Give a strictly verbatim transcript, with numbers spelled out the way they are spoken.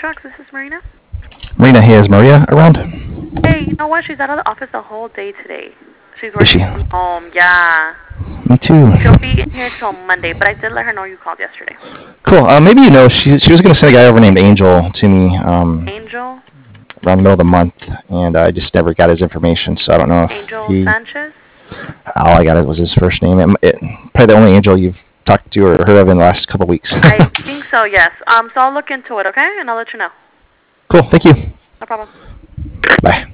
trucks. This is Marina. Marina, hey, is Maria around? Hey, you know what? She's out of the office the whole day today. She's Is she? working from home. Yeah. Me too. She'll be in here till Monday, but I did let her know you called yesterday. Cool. Uh, maybe you know she she was gonna send a guy over named Angel to me um, Angel? around the middle of the month, and I just never got his information, so I don't know if Angel he. Sanchez? All I got it was his first name. It, it, probably the only Angel you've talked to or heard of in the last couple of weeks. I think so, yes. Um, so I'll look into it, okay? And I'll let you know. Cool. Thank you. No problem. Bye.